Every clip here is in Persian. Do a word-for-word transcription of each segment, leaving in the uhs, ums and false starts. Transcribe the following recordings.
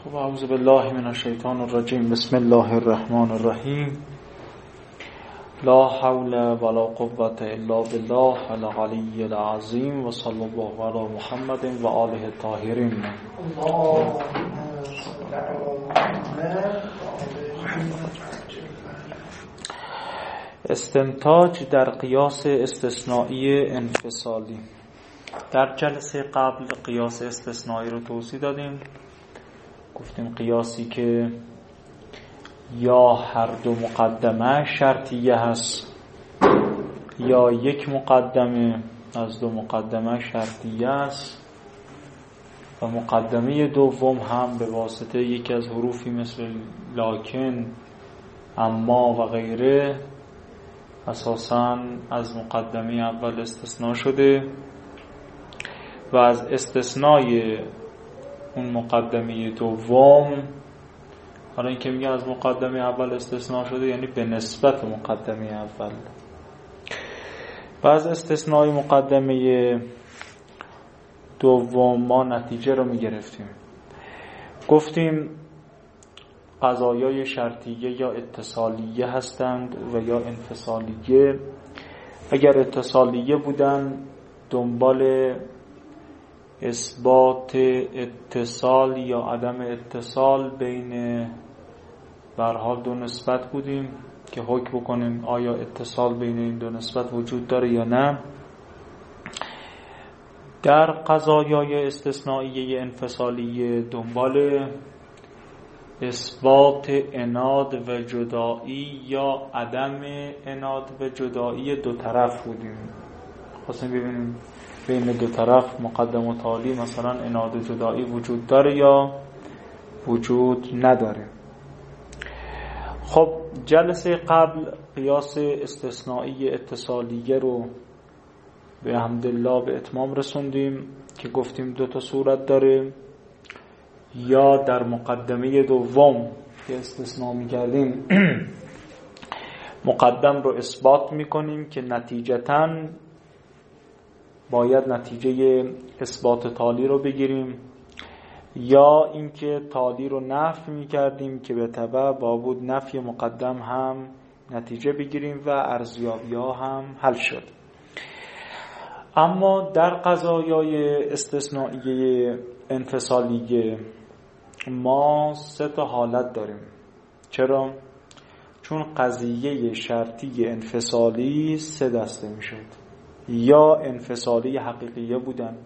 خب اعوذ بالله من الشیطان الرجیم. بسم الله الرحمن الرحیم. لا حول ولا قوة الا بالله العلی العظیم و صلی الله علی محمد و آله الطاهرین. استنتاج در قیاس استثنایی انفصالی. در جلسه قبل قیاس استثنایی رو توضیح دادیم. گفتیم قیاسی که یا هر دو مقدمه شرطیه هست یا یک مقدمه از دو مقدمه شرطیه است و مقدمه دوم هم به واسطه یکی از حروفی مثل لکن، اما و غیره اساساً از مقدمه اول استثناء شده و از استثنای اون مقدمه دوم، حالا این که میگه از مقدمه اول استثناء شده یعنی به نسبت مقدمه اول، و از استثنای مقدمه دوم ما نتیجه رو میگرفتیم. گفتیم قضایای شرطیه یا اتصالیه هستند و یا انفصالیه. اگر اتصالیه بودن دنبال اثبات اتصال یا عدم اتصال بین به هر حال دو نسبت بودیم که حکم بکنیم آیا اتصال بین این دو نسبت وجود داره یا نه. در قضایای استثنائیه انفصالیه دنبال اثبات عناد و جدایی یا عدم عناد و جدایی دو طرف بودیم. خواستیم ببینیم بین دو طرف مقدم و تالی مثلا عناد و جدایی وجود داره یا وجود نداره. خب جلسه قبل قیاس استثنایی اتصالیه رو به حمدالله به اتمام رسوندیم که گفتیم دو تا صورت داره. یا در مقدمه دوم که استثناء می‌کردیم مقدم رو اثبات می‌کنیم که نتیجتاً باید نتیجه اثبات تالی رو بگیریم، یا اینکه تالی رو نفی می‌کردیم که به تبع بابود نفی مقدم هم نتیجه بگیریم و ارزیابی‌ها هم حل شد. اما در قضایای استثنائیه انفصالیه ما سه تا حالت داریم. چرا؟ چون قضیه شرطی انفصالی سه دسته میشد. یا انفصالی حقیقیه بودن،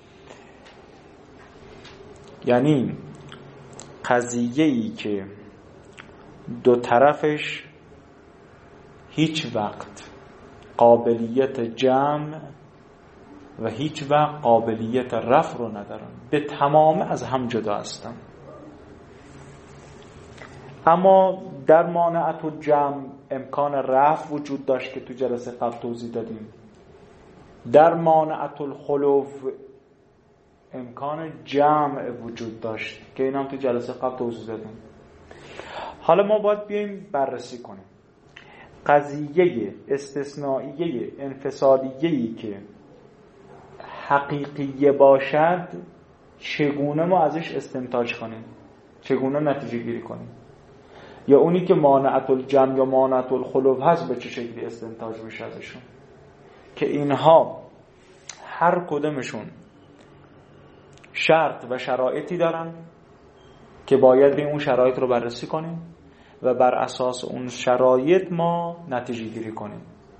یعنی قضیه‌ای که دو طرفش هیچ وقت قابلیت جمع و هیچ وقت قابلیت رفع رو ندارن، به تمام از هم جدا هستن. اما در مانعت الجمع امکان رفع وجود داشت که تو جلسه قبل توضیح دادیم. در مانعت الخلو امکان جمع وجود داشت که این هم تو جلسه قبل توضیح دادیم. حالا ما باید بیاییم بررسی کنیم قضیه استثنائیه انفصالیه‌ای که حقیقیه باشد چگونه ما ازش استنتاج کنیم، چگونه نتیجه گیری کنیم، یا اونی که مانعت الجمع یا مانعت الخلو هست به چه شکلی استنتاج میشه ازشون، که اینها هر کدومشون شرط و شرایطی دارن که باید به اون شرایط رو بررسی کنیم و بر اساس اون شرایط ما نتیجه گیری کنیم.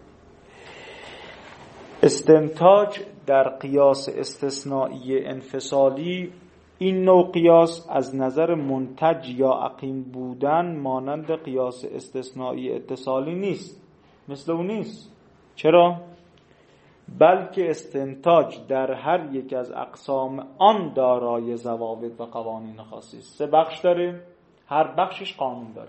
استنتاج در قیاس استثنایی انفصالی، این نوع قیاس از نظر منتج یا عقیم بودن مانند قیاس استثنایی اتصالی نیست، مثل اون نیست. چرا؟ بلکه استنتاج در هر یک از اقسام آن دارای ضوابط و قوانین خاصی است. سه بخش داره، هر بخشش قانون داره.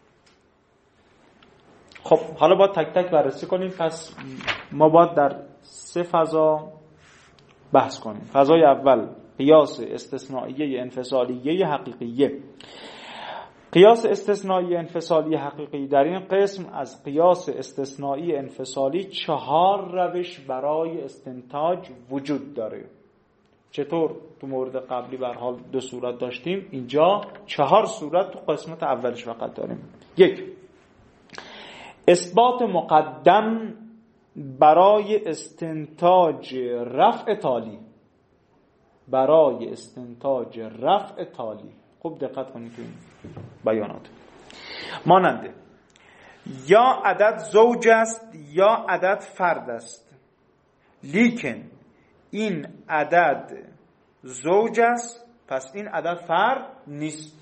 خب حالا باید تک تک بررسی کنیم. پس ما باید در سه فضا بحث کنیم. فضای اول قیاس استثنائیه انفصالیه حقیقیه. قیاس استثنایی انفصالی حقیقی، در این قسم از قیاس استثنایی انفصالی چهار روش برای استنتاج وجود داره. چطور تو مورد قبلی به هر حال دو صورت داشتیم، اینجا چهار صورت تو قسمت اولش فقط داریم. یک، اثبات مقدم برای استنتاج رفع تالی. برای استنتاج رفع تالی. خوب دقت کنید تو این بیانات. ماننده یا عدد زوج است یا عدد فرد است، لیکن این عدد زوج است پس این عدد فرد نیست.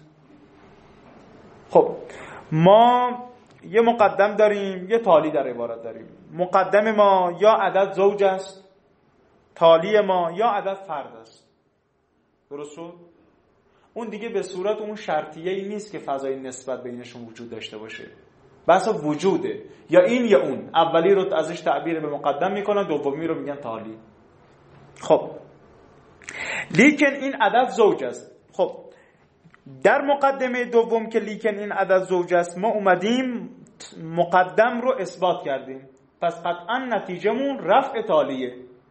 خب ما یه مقدم داریم، یه تالی در عبارت داریم. مقدم ما یا عدد زوج است، تالی ما یا عدد فرد است. درست شد؟ اون دیگه به صورت اون شرطیه‌ای نیست که فضای نسبت بینشون وجود داشته باشه. بس وجوده، یا این یا اون. اولی رو ازش تعبیر به مقدم میکنن، دومی رو میگن تالی. خب لیکن این عدد زوج است. خب در مقدمه دوم که لیکن این عدد زوج است، ما اومدیم مقدم رو اثبات کردیم، پس قطعا نتیجهمون رفع تالیه.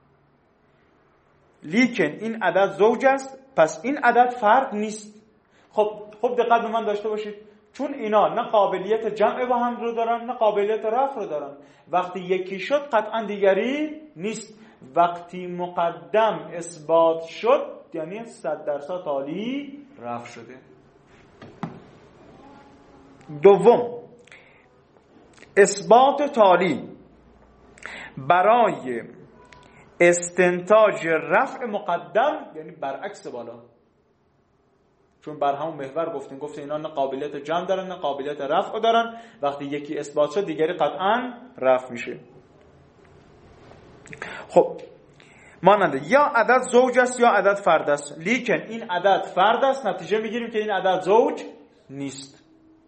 لیکن این عدد زوج است پس این عدد فرد نیست. خب خب دقت به من داشته باشید، چون اینا نه قابلیت جمع با هم رو دارن نه قابلیت رفع رو دارن. وقتی یکی شد قطعا دیگری نیست. وقتی مقدم اثبات شد یعنی صد درصد تالی رفع شده. دوم، اثبات تالی برای استنتاج رفع مقدم، یعنی برعکس بالا. چون بر همون محور گفتیم گفتیم اینا نه قابلیت جمع دارن نه قابلیت رفع دارن. وقتی یکی اثبات شد دیگری قطعا رفع میشه. خب ماننده یا عدد زوج است یا عدد فرد است، لیکن این عدد فرد است، نتیجه میگیریم که این عدد زوج نیست.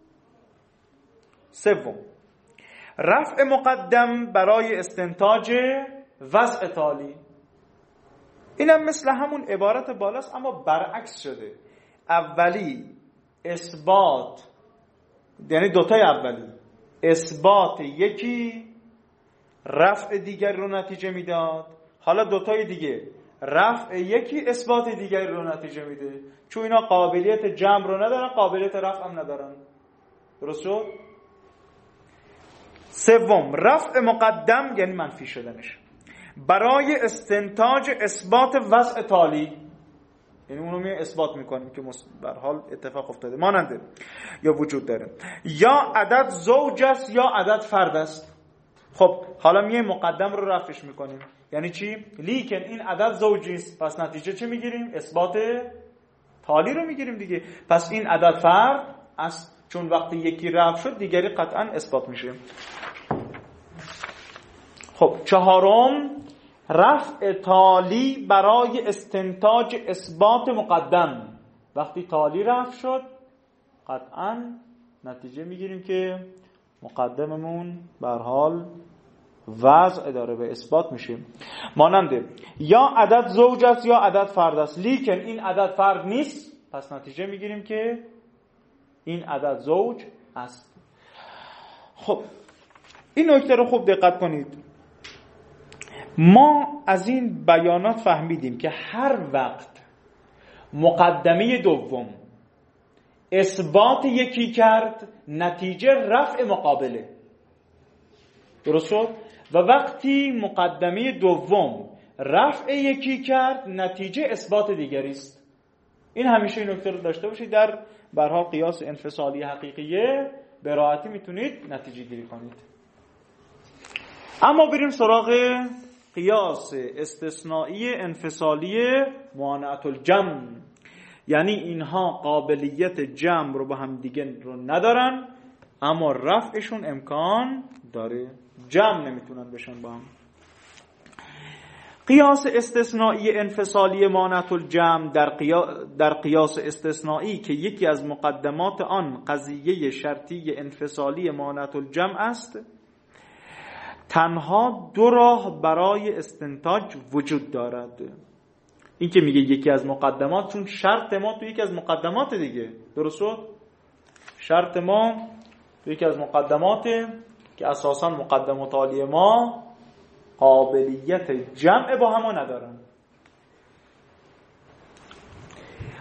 سوم، رفع مقدم برای استنتاج وضع تالی. اینم مثل همون عبارت بالاست اما برعکس شده. اولی اثبات، یعنی دوتای اولی اثبات یکی رفع دیگر رو نتیجه میداد، حالا دوتای دیگه رفع یکی اثبات دیگری رو نتیجه میده. چون اینا قابلیت جمع رو ندارن قابلیت رفع هم ندارن. درست شد؟ سوم، رفع مقدم یعنی منفی شدنش برای استنتاج اثبات وضع تالی، یعنی اونو می اثبات میکنیم که به هر حال اتفاق افتاده ماننده یا وجود داره. یا عدد زوج است یا عدد فرد است. خب حالا میه مقدم رو رفعش میکنیم، یعنی چی؟ لیکن این عدد زوجی است، پس نتیجه چه میگیریم؟ اثبات تالی رو میگیریم دیگه. پس این عدد فرد است، چون وقتی یکی رفع شد دیگری قطعا اثبات میشه. خب چهارم، رفع تالی برای استنتاج اثبات مقدم. وقتی تالی رفع شد قطعا نتیجه میگیریم که مقدممون به هر حال وضع داره به اثبات میشیم. ماننده یا عدد زوج است یا عدد فرد است، لیکن این عدد فرد نیست، پس نتیجه میگیریم که این عدد زوج است. خب این نکته رو خوب دقت کنید. ما از این بیانات فهمیدیم که هر وقت مقدمه دوم اثبات یکی کرد نتیجه رفع مقابله. درست شد؟ و وقتی مقدمه دوم رفع یکی کرد نتیجه اثبات دیگری است. این همیشه این نکته رو داشته باشید. در به هر حال قیاس انفصالی حقیقیه به راحتی میتونید نتیجه گیری کنید. اما بریم سراغ قیاس استثنایی انفصالی معانعة الجمع. یعنی اینها قابلیت جمع رو با هم دیگه رو ندارن اما رفعشون امکان داره، جمع نمیتونن بشن با هم. قیاس استثنایی انفصالی معانعة الجمع در, قیا... در قیاس استثنایی که یکی از مقدمات آن قضیه شرطی انفصالی معانعة الجمع است، تنها دو راه برای استنتاج وجود دارد. این که میگه یکی از مقدمات، چون شرط ما تو یکی از مقدمات دیگه. درست شد؟ شرط ما تو یکی از مقدماته که اساسا مقدمات عالی ما قابلیت جمع با هم ندارن.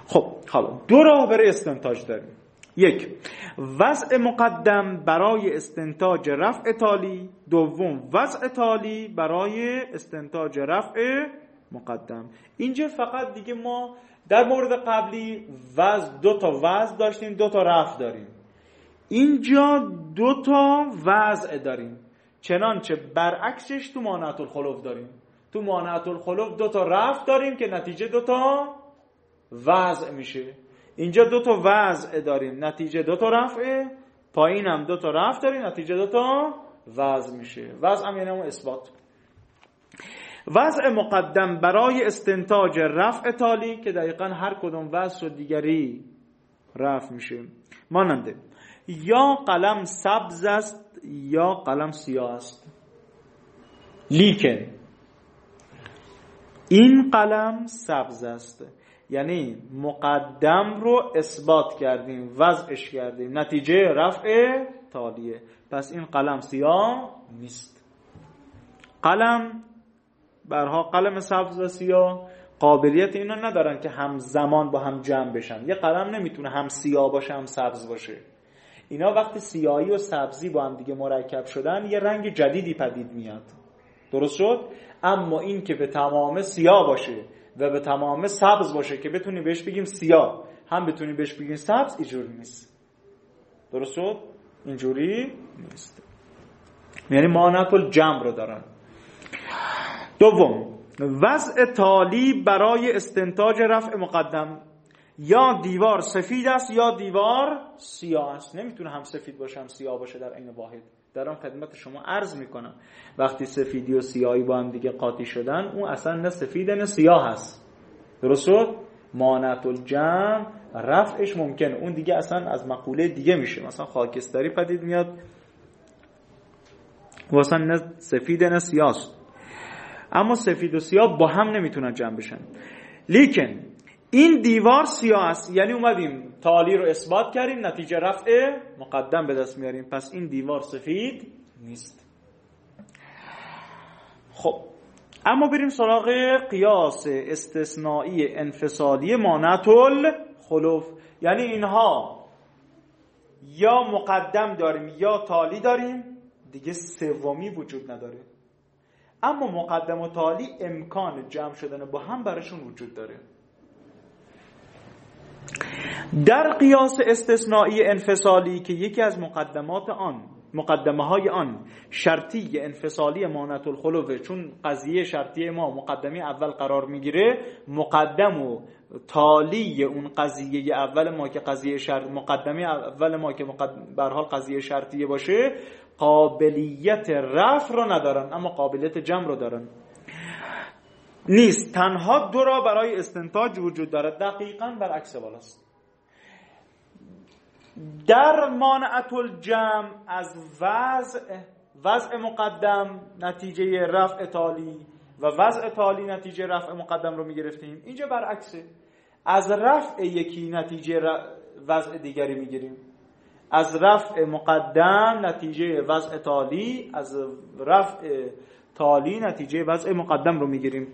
خب حالا دو راه برای استنتاج داریم. یک، وضع مقدم برای استنتاج رفع تالی. دوم، وضع تالی برای استنتاج رفع مقدم. اینجا فقط دیگه ما در مورد قبلی وضع دو تا وضع داشتیم، دو تا رفع داریم. اینجا دو تا وضع داریم، چنانچه برعکسش تو مانعة الخلف داریم. تو مانعة الخلف دو تا رفع داریم که نتیجه دو تا وضع میشه. اینجا دو تا وضع داریم، نتیجه دو تا رفع. پایین هم دو تا رفع داریم، نتیجه دو تا وضع میشه. وضع هم یعنی اون اثبات. وضع مقدم برای استنتاج رفع تالی که دقیقاً هر کدوم وضع و دیگری رفع میشه. ماننده یا قلم سبز است یا قلم سیاه است، لیکن این قلم سبز است. یعنی مقدم رو اثبات کردیم، وضعش کردیم، نتیجه رفع تالیه. پس این قلم سیاه نیست. قلم برها قلم سبز و سیاه قابلیت اینا ندارن که همزمان با هم جمع بشن. یه قلم نمیتونه هم سیاه باشه هم سبز باشه. اینا وقتی سیاهی و سبزی با هم دیگه مرکب شدن یه رنگ جدیدی پدید میاد. درست شد؟ اما این که به تمام سیاه باشه و به تمام سبز باشه که بتونی بهش بگیم سیاه هم بتونی بهش بگیم سبز، اینجوری نیست. درست شد؟ اینجوری نیست. یعنی مانعة الجمع رو دارن. دوم، وضع تالی برای استنتاج رفع مقدم. یا دیوار سفید است یا دیوار سیاه است. نمیتونه هم سفید باشه هم سیاه باشه در عین واحد. دارم خدمت شما عرض میکنم وقتی سفیدی و سیاهی با هم دیگه قاطی شدن اون اصلا نه سفید نه سیاه هست. درست شد؟ مانعة الجمع رفعش ممکنه، اون دیگه اصلا از مقوله دیگه میشه. مثلا خاکستری پدید میاد و اصلا نه سفید نه سیاه است. اما سفید و سیاه با هم نمیتونن جمع بشن. لیکن این دیوار سیاه است، یعنی اومدیم تالی رو اثبات کردیم، نتیجه رفع مقدم به دست میاریم. پس این دیوار سفید نیست. خب اما بریم سراغ قیاس استثنایی انفصالی مانعة الخلف. یعنی اینها یا مقدم داریم یا تالی داریم، دیگه سومی وجود نداره. اما مقدم و تالی امکان جمع شدن با هم براشون وجود داره. در قیاس استثنایی انفصالی که یکی از مقدمات آن مقدمه های آن شرطی انفصالی مانعة الخلف، چون قضیه شرطی ما مقدمه اول قرار میگیره، مقدم و تالی اون قضیه اول ما که قضیه شرط مقدمه اول ما که مقدم به هر حال قضیه شرطیه باشه قابلیت رفع رو ندارن اما قابلیت جمع رو دارن. نیست تنها دو را برای استنتاج وجود دارد. دقیقاً برعکس بالاست. در مانعة الجمع از وضع وضع مقدم نتیجه رفع تالی و وضع تالی نتیجه رفع مقدم رو میگرفتیم. اینجا برعکسه. از رفع یکی نتیجه وضع دیگری میگیریم. از رفع مقدم نتیجه وضع تالی، از رفع تالی نتیجه وضع مقدم رو میگیریم.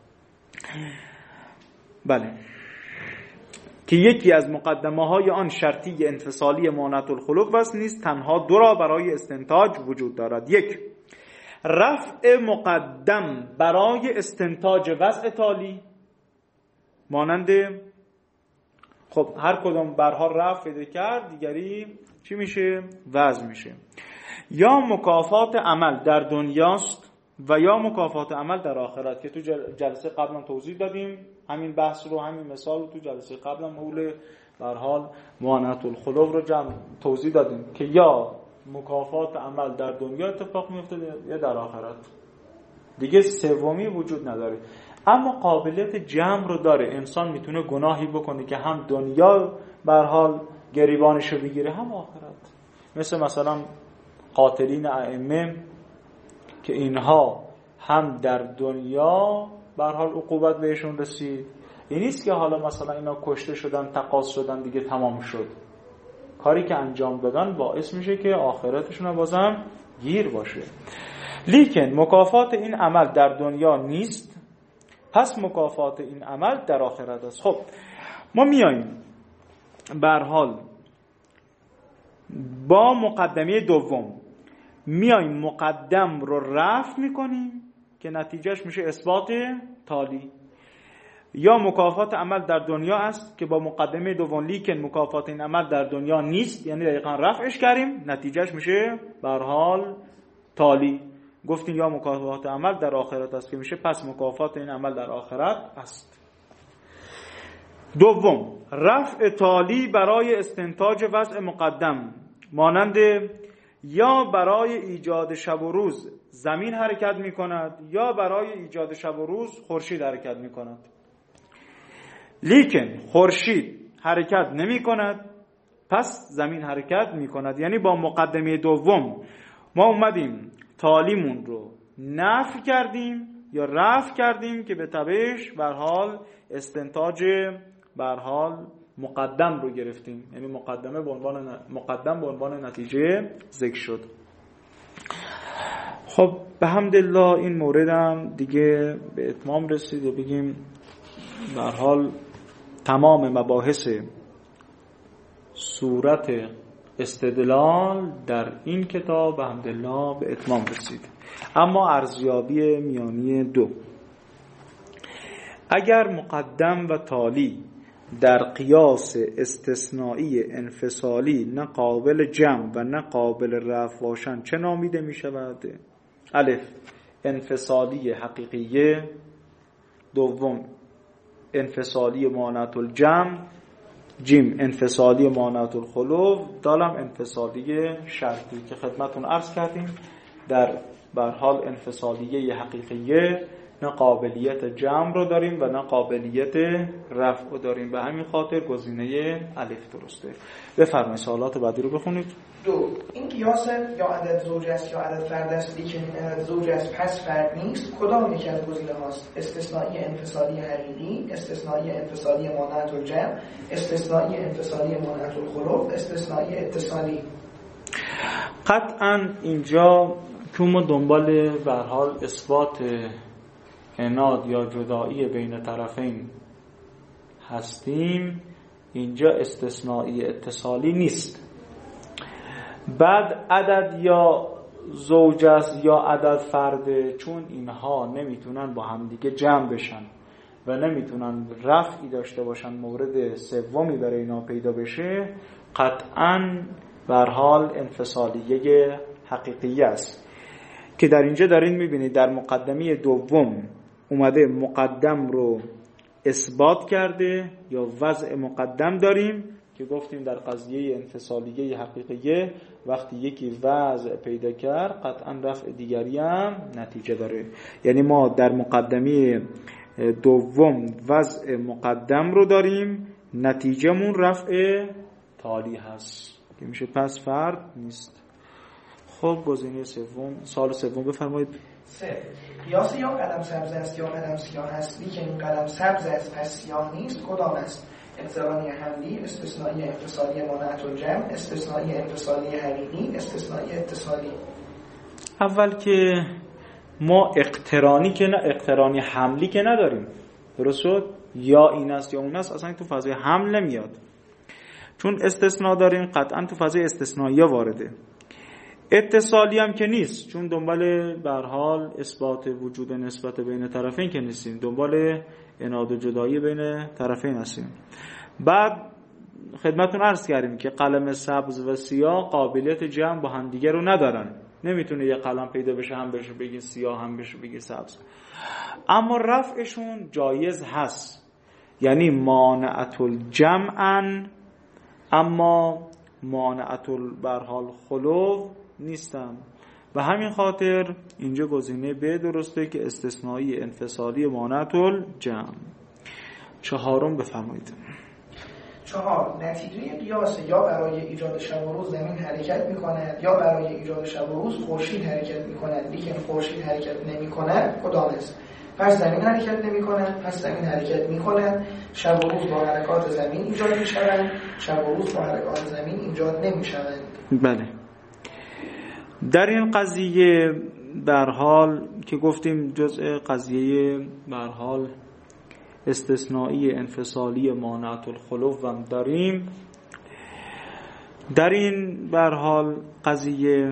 بله، که یکی از مقدمه های آن شرطی انفصالی مانعة الخلف است. نیست تنها دو را برای استنتاج وجود دارد. یک، رفع مقدم برای استنتاج وضع تالی، مانند خب هر کدوم برها رفع بده کرد دیگری چی میشه؟ وضع میشه. یا مکافات عمل در دنیاست و یا مکافات عمل در آخرت که تو جلسه قبلا توضیح دادیم. همین بحث رو همین مثال رو تو جلسه قبلا مول به هر حال مانعة الخلف رو جمع توضیح دادیم که یا مکافات عمل در دنیا اتفاق میفته یا در آخرت. دیگه سومی وجود نداره. اما قابلیت جمع رو داره. انسان میتونه گناهی بکنه که هم دنیا به هر حال گریبانش رو بگیره هم آخرت. مثل مثلا قاتلین ائمه که اینها هم در دنیا به هر حال عقوبت بهشون رسید. این نیست که حالا مثلا اینا کشته شدن تقاص شدن دیگه تمام شد. کاری که انجام دادن باعث میشه که آخرتشون بازم گیر باشه. لیکن مکافات این عمل در دنیا نیست، پس مکافات این عمل در آخرت است. خب ما میایم به هر حال با مقدمه دوم میایم مقدم رو رفع میکنیم که نتیجهش میشه اثبات تالی. یا مکافات عمل در دنیا است که با مقدمه دوم لیکن مکافات این عمل در دنیا نیست، یعنی دقیقا رفعش کردیم، نتیجهش میشه به هر حال تالی. گفتیم یا مکافات عمل در آخرت است که میشه پس مکافات این عمل در آخرت است. دوم، رفع تالی برای استنتاج وضع مقدم، مانند یا برای ایجاد شب و روز زمین حرکت می کند یا برای ایجاد شب و روز خورشید حرکت می کند. لیکن خورشید حرکت نمی کند پس زمین حرکت می کند. یعنی با مقدمه دوم ما اومدیم تالیمون رو نفی کردیم یا رفع کردیم که به تبعش به هر حال استنتاج به هر حال مقدم رو گرفتیم، یعنی مقدمه به عنوان مقدم به عنوان نتیجه ذکر شد. خب به حمدالله این موردم دیگه به اتمام رسید و بگیم به هر حال تمام مباحث صورت استدلال در این کتاب به حمدالله به اتمام رسید. اما ارزیابی میانی دو، اگر مقدم و تالی در قیاس استثنایی انفصالی نه قابل جمع و نه قابل رفع باشند چه نامیده می شود؟ الف، انفصالی حقیقیه. دوم، انفصالی مانعت الجمع. جیم، انفصالی مانعت الخلو. دالم، انفصالی شرطی که خدمتون عرض کردیم در به هر حال انفصالیه حقیقیه نه قابلیت جمع رو داریم و نه قابلیت رفع رو داریم. به همین خاطر گزینه الف درسته. بفرمایید سوالات بعدی رو بخونید. دو، این قیاس یا عدد زوج است یا عدد فرد است لیکن این عدد زوج است پس فرد نیست، کدام یکی از گزینه هاست؟ استثنایی انفصالی حقیقی، استثنایی انفصالی مانعت الجمع، استثنایی انفصالی مانعت الخلو، استثنایی اتصالی. قطعا اینجا که ما دنبال به هر حال اثبات اناد یا جدایی بین طرفین هستیم، اینجا استثنایی اتصالی نیست. بعد عدد یا زوج است یا عدد فرده، چون اینها نمیتونن با هم دیگه جمع بشن و نمیتونن رفعی داشته باشن، مورد سومی برای اینا پیدا بشه، قطعاً به هر حال انفصالیه حقیقی است که در اینجا دارین میبینید در مقدمه دوم اومده مقدم رو اثبات کرده یا وضع مقدم داریم که گفتیم در قضیه انفصالیه حقیقیه وقتی یکی وضع پیدا کرد قطعا رفع دیگری هم نتیجه داره. یعنی ما در مقدمه دوم وضع مقدم رو داریم، نتیجهمون رفع تالی هست که میشه پس فرد نیست. خب گزینه سوم، سوال سوم بفرمایید. سه، قیاس یا قلم سبز است یا قلم سیاه است لیکن این قلم سبز است پس سیاه نیست، کدام است؟ اقترانی حملی، استثنایی انفصالی مانعت الجمع، استثنایی انفصالی حقیقی، استثنایی اتصالی. اول که ما اقترانی که نه اقترانی حملی که نداریم، درست شد؟ یا این است یا اون است، اصلا تو فضای حمل نمیاد. چون استثناء داریم قطعا تو فضای استثنایی وارده. اتصالی هم که نیست، چون دنبال به هر حال اثبات وجود نسبت بین طرفین که نیستیم، دنبال اناد و جدایی بین طرفین هستیم. بعد خدمتون عرض کردیم که قلم سبز و سیاه قابلیت جمع با هم دیگه رو ندارن، نمیتونه یه قلم پیدا بشه هم بشه بگی سیاه هم بشه بگی سبز، اما رفعشون جایز هست. یعنی مانعت الجمعن اما مانعت به هر حال خلو نیستن. و همین خاطر اینجا گزینه ب درسته که استثنایی انفصالی مانعت الجمع. چهارم بفرمایید. چهار، نتیجه قیاس یا برای ایجاد شب و روز زمین حرکت می‌کند یا برای ایجاد شب و روز خورشید حرکت می‌کند لیکن خورشید حرکت نمی‌کند، کدام است؟ پس زمین حرکت نمی‌کند، پس زمین حرکت می‌کند. شب و روز با حرکات زمین ایجاد می‌شوند، شب و روز با حرکات زمین ایجاد نمی‌شوند. بله. در این قضیه در حال که گفتیم جزء قضیه در حال استثنایی انفصالی مانعت الخلو هم داریم. در این به هر حال قضیه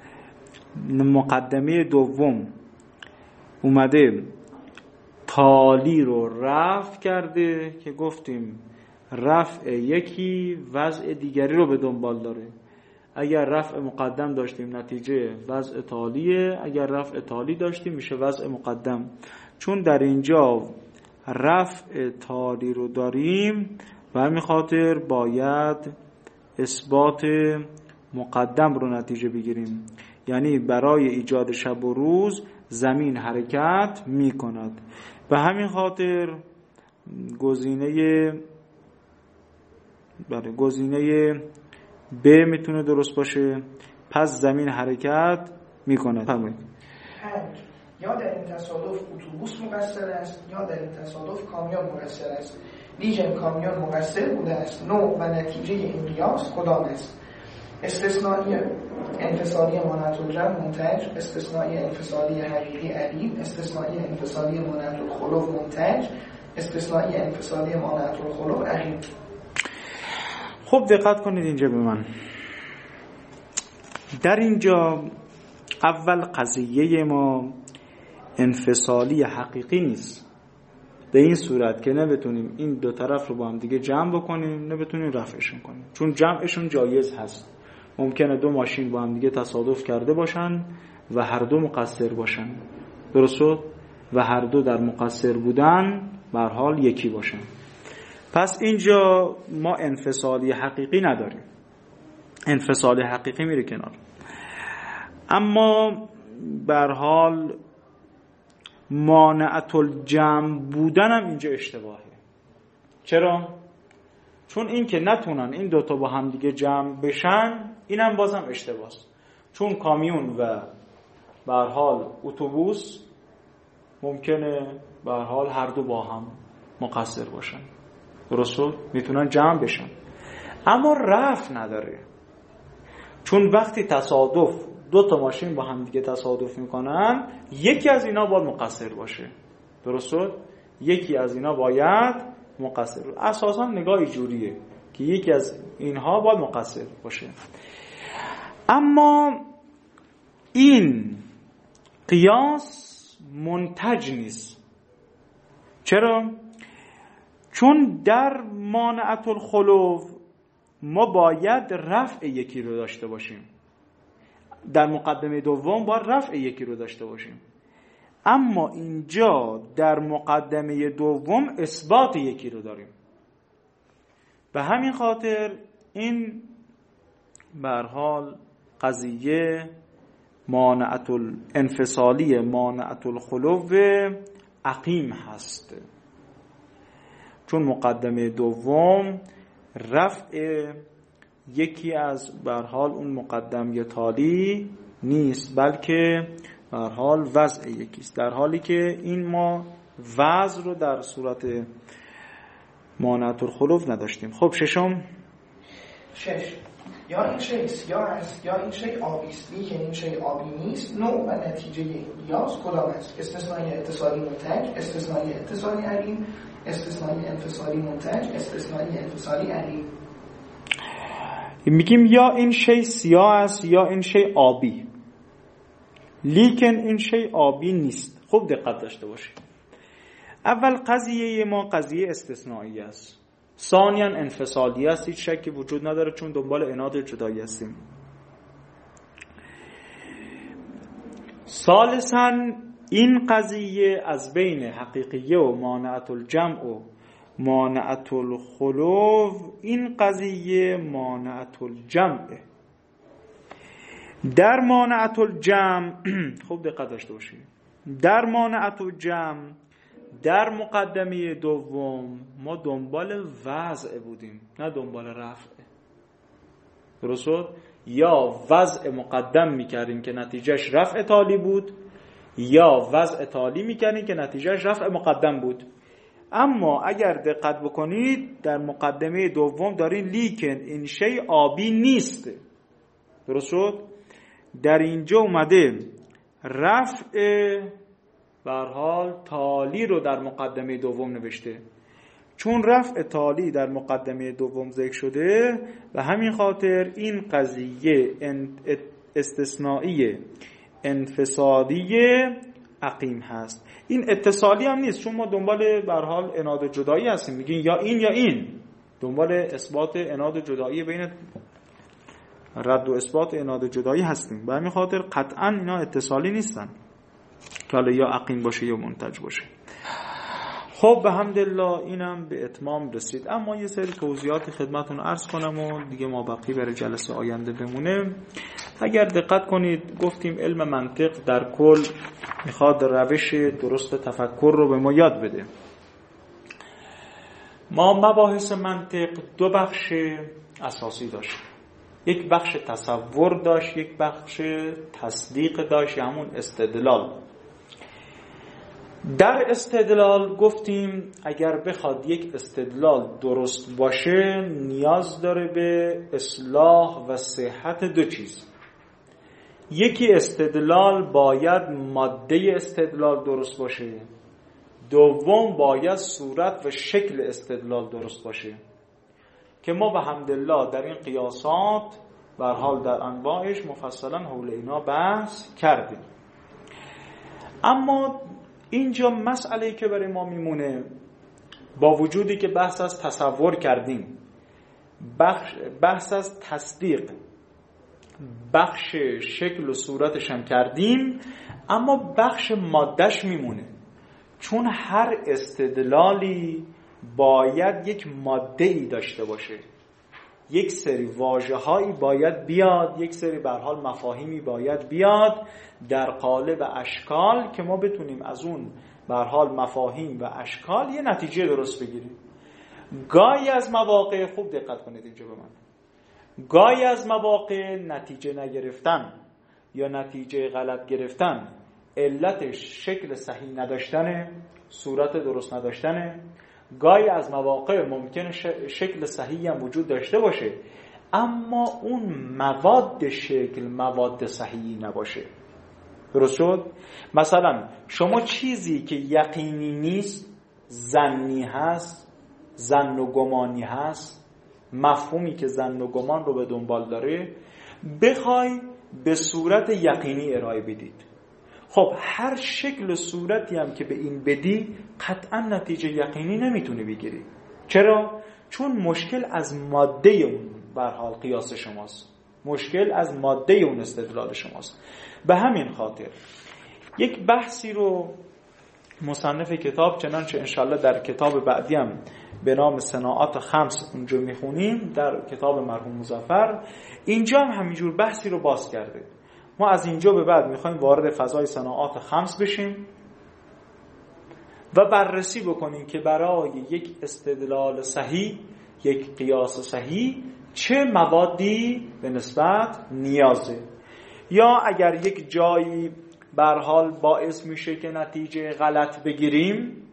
مقدمه دوم اومده تالی رو رفع کرده که گفتیم رفع یکی وضع دیگری رو به دنبال داره. اگر رفع مقدم داشتیم نتیجه وضع تالیه، اگر رفع تالی داشتیم میشه وضع مقدم. چون در اینجا رفع تالی رو داریم و همین خاطر باید اثبات مقدم رو نتیجه بگیریم، یعنی برای ایجاد شب و روز زمین حرکت می کند. به همین خاطر گزینه بله گزینه ب میتونه درست باشه. پس زمین حرکت می کند. پنج، یا در این تصادف اتوبوس مقصر است یا در این تصادف کامیون مقصر است. لیکن کامیون مقصر بوده است. نوع و نتیجه این قیاس کدام است؟ استثنایی انفصالی مانعت الجمع منتج، استثنایی انفصالی حقیقی علیم، استثنایی انفصالی مانعت الخلو منتج، استثنایی انفصالی مانعت الخلو علیم. خب دقت کنید اینجا به من. در اینجا اول قضیه ما انفصالی حقیقی نیست، به این صورت که نه بتونیم این دو طرف رو با هم دیگه جمع بکنیم نه بتونیم رفعشون کنیم. چون جمعشون جایز هست. ممکنه دو ماشین با هم دیگه تصادف کرده باشن و هر دو مقصر باشن، درست شد؟ و هر دو در مقصر بودن به هر حال یکی باشن. پس اینجا ما انفصالی حقیقی نداریم، انفصالی حقیقی میره کنار. اما به هر حال مانعت الجمع بودن هم اینجا اشتباهه. چرا؟ چون این که نتونن این دوتا با هم دیگه جمع بشن اینم بازم اشتباهه. چون کامیون و به هر حال اتوبوس ممکنه به هر حال هر دو با هم مقصر باشن، درست شد؟ میتونن جمع بشن. اما رفع نداره. چون وقتی تصادف دو تا ماشین با هم دیگه تصادف میکنن یکی از اینا باید مقصر باشه، درست شد؟ یکی از اینا باید مقصر باشه. اساسا نگاه جوریه که یکی از اینها باید مقصر باشه. اما این قیاس منتج نیست. چرا؟ چون در مانعت الخلو ما باید رفع یکی رو داشته باشیم، در مقدمه دوم باید رفع یکی رو داشته باشیم. اما اینجا در مقدمه دوم اثبات یکی رو داریم. به همین خاطر این به هر حال قضیه مانعت الانفصالی مانعت الخلو عقیم هست. چون مقدمه دوم رفع یکی از به هر حال اون مقدمه تالی نیست، بلکه به هر حال وضع یکیست، در حالی که این ما وضع رو در صورت مانعت الخلو نداشتیم. خب ششم، شش، یا این شی سیاه است یا این شی آبی است، لیکن این شی آبی نیست. نوع و نتیجه این قیاس کدام است؟ استثنایی اتصالی منتج، استثنایی اتصالی علیم، استثنایی انفصالی منتج، استثنایی انفصالی علیم. میگیم یا این شی سیاه است یا این شی آبی، لیکن این شی آبی نیست. خوب دقت داشته باشید. اول قضیه ما قضیه استثنایی است، ثانیاً انفصالی است، هیچ شکی وجود نداره چون دنبال عناد جدایی هستیم. ثالثاً این قضیه از بین حقیقیه و مانعت الجمع و مانعت الخلو، این قضیه مانعت الجمع. در مانعت الجمع خوب دقت داشته باشید، در مانعت الجمع در مقدمه دوم ما دنبال وضع بودیم نه دنبال رفع، درست شد؟ یا وضع مقدم میکردیم که نتیجهش رفع تالی بود یا وضع تالی میکردیم که نتیجهش رفع مقدم بود. اما اگر دقت بکنید در مقدمه دوم دارین لیکن این شی آبی نیست، درست شد؟ در اینجا اومده رفع به هر حال تالی رو در مقدمه دوم نوشته. چون رفع تالی در مقدمه دوم ذکر شده و همین خاطر این قضیه استثنائیه انفصالی عقیم هست. این اتصالی هم نیست، چون ما دنبال به هر حال عناد جدایی هستیم، میگین یا این یا این، دنبال اثبات عناد جدایی بین رد و اثبات عناد جدایی هستیم. به همین خاطر قطعا اینا اتصالی نیستن که حالا یا عقیم باشه یا منتج باشه. خب به حمدالله اینم به اتمام رسید. اما یه سری توضیحات خدمتتون عرض کنم و دیگه ما بقیه برای جلسه آینده بمونه. اگر دقت کنید گفتیم علم منطق در کل میخواد روش درست تفکر رو به ما یاد بده. ما مباحث منطق دو بخش اساسی داشت، یک بخش تصور داشت، یک بخش تصدیق داشت، همون استدلال. در استدلال گفتیم اگر بخواد یک استدلال درست باشه نیاز داره به اصلاح و صحت دو چیز. یکی استدلال باید ماده استدلال درست باشه، دوم باید صورت و شکل استدلال درست باشه که ما به حمدالله در این قیاسات به هر حال در انواعش مفصلا حول اینا بحث کردیم. اما اینجا مسئله‌ای که برای ما میمونه، با وجودی که بحث از تصور کردیم، بخش بحث از تصدیق، بخش شکل و صورتش هم کردیم، اما بخش مادهش میمونه. چون هر استدلالی باید یک ماده‌ای داشته باشه، یک سری واژه‌هایی باید بیاد، یک سری به هر حال مفاهیمی باید بیاد در قالب اشکال که ما بتونیم از اون به هر حال مفاهیم و اشکال یه نتیجه درست بگیریم. گاهی از مواقع، خوب دقت کنید اینجا به من، گاهی از مواقع نتیجه نگرفتن یا نتیجه غلط گرفتن علتش شکل صحیح نداشتنه، صورت درست نداشتنه. گاهی از مواقع ممکنه شکل صحیحی هم وجود داشته باشه اما اون مواد شکل مواد صحیحی نباشه. درست شد؟ مثلا شما چیزی که یقینی نیست، ظنی هست، ظن و گمانی هست، مفهومی که ظن و گمان رو به دنبال داره، بخوای به صورت یقینی ارائه بدید. خب هر شکل و صورتی هم که به این بدی قطعا نتیجه یقینی نمیتونی بگیری. چرا؟ چون مشکل از ماده اون به هر حال قیاس شماست، مشکل از ماده اون استدلال شماست. به همین خاطر یک بحثی رو مصنف کتاب، چنانچه انشالله در کتاب بعدی هم به نام صناعات خمس اونجا میخونیم، در کتاب مرحوم مظفر، اینجا هم همینجور بحثی رو باز کرده. ما از اینجا به بعد میخوایم وارد فضای صناعات خمس بشیم و بررسی بکنیم که برای یک استدلال صحیح، یک قیاس صحیح چه موادی به نسبت نیازه، یا اگر یک جایی به هر حال باعث میشه که نتیجه غلط بگیریم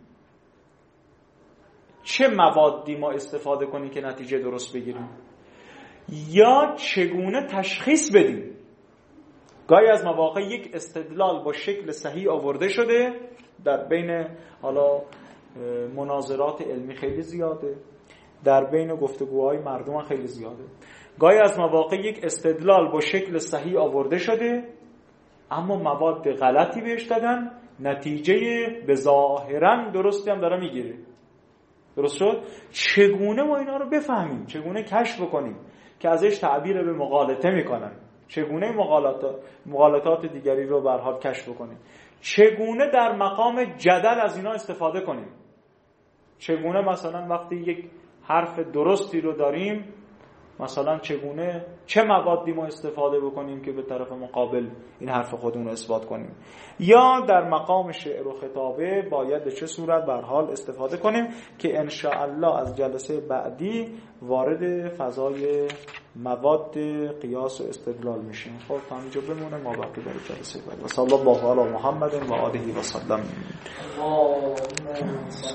چه موادی ما استفاده کنیم که نتیجه درست بگیریم، یا چگونه تشخیص بدیم. گاهی از مواقع یک استدلال با شکل صحیح آورده شده، در بین حالا مناظرات علمی خیلی زیاده، در بین گفتگوهای مردم خیلی زیاده. گاهی از مواقع یک استدلال با شکل صحیح آورده شده اما مواد غلطی بهش دادن، نتیجه به ظاهرا درستی هم داره میگیره. درست شد؟ چگونه ما اینا رو بفهمیم، چگونه کشف بکنیم که ازش تعبیر به مغالطه میکنن، چگونه مغالطات مغالطات دیگری رو به هر حال کشف بکنیم، چگونه در مقام جدل از اینا استفاده کنیم، چگونه مثلا وقتی یک حرف درستی رو داریم مثلا چگونه چه موادی ما استفاده بکنیم که به طرف مقابل این حرف خودمون رو اثبات کنیم، یا در مقام شعر و خطابه باید به چه صورت به هر حال استفاده کنیم که ان شاء الله از جلسه بعدی وارد فضای مواد قیاس و استدلال میشیم. خب تا اینجا بمونه، ما باقی برای جلسه بعد. و صلی الله علی محمد و آله و سلم.